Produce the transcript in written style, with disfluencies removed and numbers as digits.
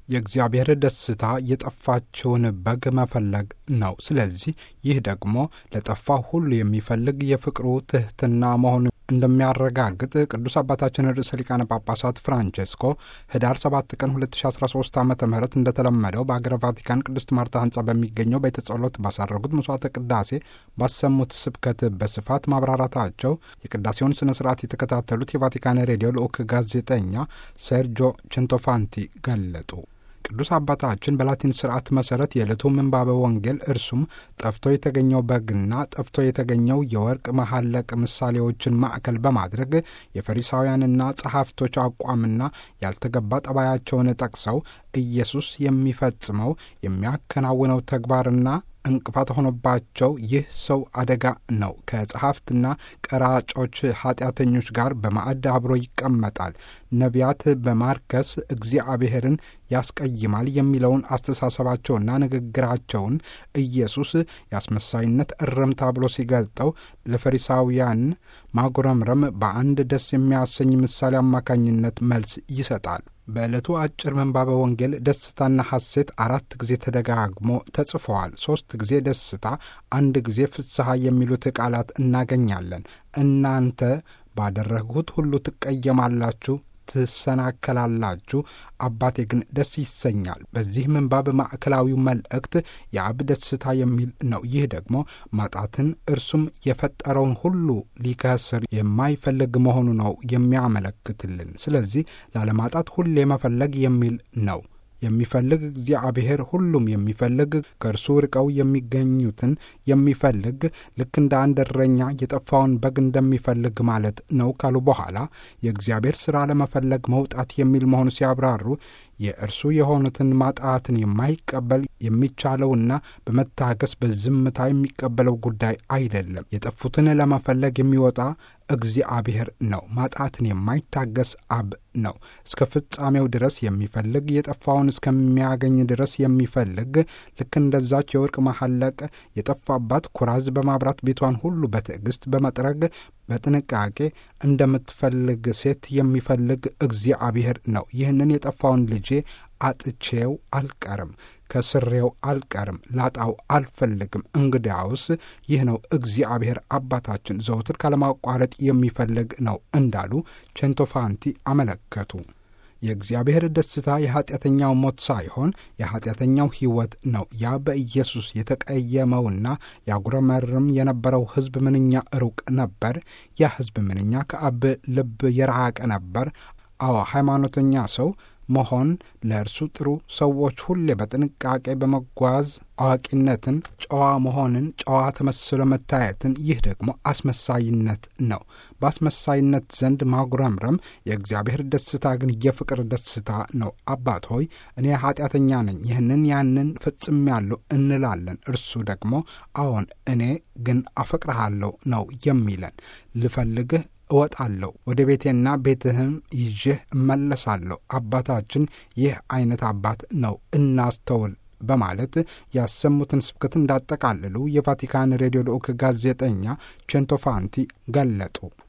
የእግዚአብሔር ደስታ የጠፋችውን በግ መፈለግ ነው። ስለዚህ ይህ ደግሞ ለጠፋው ሁሉ የሚፈልግ የፍቅሩ ትሕትና መሆኑን እንደሚያረጋግጥ ቅዱስ አባታችን ርዕሰ ሊቃነ ጳጳሳት ፍራንቼስኮ ህዳር 7 ቀን 2013 ዓ ም እንደተለመደው በአገረ ቫቲካን ቅድስት ማርታ ህንጻ በሚገኘው ቤተ ጸሎት ባሳረጉት መስዋዕተ ቅዳሴ ባሰሙት ስብከት በስፋት ማብራራታቸው የቅዳሴውን ስነ ስርዓት የተከታተሉት የቫቲካን ሬዲዮ ልዑክ ጋዜጠኛ ሴርጆ ቼንቶፋንቲ ገለጡ። ቅዱስ አባታችን በላቲን ስርዓት መሰረት የዕለቱ ምንባበ ወንጌል እርሱም ጠፍቶ የተገኘው በግና ጠፍቶ የተገኘው የወርቅ መሐለቅ ምሳሌዎችን ማዕከል በማድረግ የፈሪሳውያንና ጸሐፍቶች አቋምና ያልተገባ ጠባያቸውን ጠቅሰው ኢየሱስ የሚፈጽመው የሚያከናውነው ተግባርና እንቅፋት ሆኖባቸው ይህ ሰው አደጋ ነው፣ ከጸሐፍትና ቀራጮች ኃጢአተኞች ጋር በማዕድ አብሮ ይቀመጣል፣ ነቢያት በማርከስ እግዚአብሔርን ያስቀይማል የሚለውን አስተሳሰባቸውና ንግግራቸውን ኢየሱስ የአስመሳይነት እርምታ ብሎ ሲገልጠው ለፈሪሳውያን ማጉረምረም በአንድ ደስ የሚያሰኝ ምሳሌ አማካኝነት መልስ ይሰጣል። በዕለቱ አጭር ምንባበ ወንጌል ደስታና ሐሴት 4 ጊዜ ተደጋግሞ ተጽፈዋል። 3 ጊዜ ደስታ፣ 1 ጊዜ ፍስሐ የሚሉት ቃላት እናገኛለን። እናንተ ባደረግሁት ሁሉ ትቀየማላችሁ፣ ትሰናከላላችሁ፣ አባቴ ግን ደስ ይሰኛል። በዚህ ምንባብ ማዕከላዊው መልእክት የአብ ደስታ የሚል ነው። ይህ ደግሞ ማጣትን እርሱም የፈጠረውን ሁሉ ሊከስር የማይፈልግ መሆኑ ነው የሚያመለክትልን። ስለዚህ ላለማጣት ሁሌ መፈለግ የሚል ነው። የሚፈልግ እግዚአብሔር ሁሉም የሚፈልግ ከእርሱ ርቀው የሚገኙትን የሚፈልግ ልክ እንደ አንድ እረኛ የጠፋውን በግ እንደሚፈልግ ማለት ነው ካሉ በኋላ የእግዚአብሔር ሥራ ለመፈለግ መውጣት የሚል መሆኑ ሲያብራሩ የእርሱ የሆኑትን ማጣትን የማይቀበል የሚቻለውና በመታገስ በዝምታ የሚቀበለው ጉዳይ አይደለም። የጠፉትን ለመፈለግ የሚወጣ እግዚአብሔር ነው። ማጣትን የማይታገስ አብ ነው። እስከ ፍጻሜው ድረስ የሚፈልግ የጠፋውን እስከሚያገኝ ድረስ የሚፈልግ ልክ እንደዛች የወርቅ መሐለቅ የጠፋባት ኩራዝ በማብራት ቤቷን ሁሉ በትዕግስት በመጥረግ በጥንቃቄ እንደምትፈልግ ሴት የሚፈልግ እግዚአብሔር ነው። ይህንን የጠፋውን ልጄ አጥቼው አልቀርም፣ ከስሬው አልቀርም፣ ላጣው አልፈልግም። እንግዲያውስ ይህ ነው እግዚአብሔር አባታችን ዘውትር ካለማቋረጥ የሚፈልግ ነው እንዳሉ ቼንቶፋንቲ አመለከቱ። የእግዚአብሔር ደስታ የኀጢአተኛው ሞት ሳይሆን የኀጢአተኛው ሕይወት ነው። ያ በኢየሱስ የተቀየመውና ያጉረመርም የነበረው ሕዝብ ምንኛ ሩቅ ነበር! ያ ሕዝብ ምንኛ ከአብ ልብ የራቀ ነበር! አዎ ሃይማኖተኛ ሰው መሆን ለእርሱ ጥሩ፣ ሰዎች ሁሌ በጥንቃቄ በመጓዝ አዋቂነትን፣ ጨዋ መሆንን፣ ጨዋ ተመስሎ መታየትን፣ ይህ ደግሞ አስመሳይነት ነው። በአስመሳይነት ዘንድ ማጉረምረም፣ የእግዚአብሔር ደስታ ግን የፍቅር ደስታ ነው። አባት ሆይ እኔ ኀጢአተኛ ነኝ፣ ይህንን ያንን ፈጽሜያለሁ እንላለን። እርሱ ደግሞ አዎን እኔ ግን አፈቅርሃለሁ ነው የሚለን። ልፈልግህ እወጣለሁ፣ ወደ ቤቴና ቤትህም ይዤህ እመለሳለሁ። አባታችን ይህ አይነት አባት ነው። እናስተውል በማለት ያሰሙትን ስብከት እንዳጠቃልሉ የቫቲካን ሬዲዮ ልዑክ ጋዜጠኛ ቼንቶፋንቲ ገለጡ።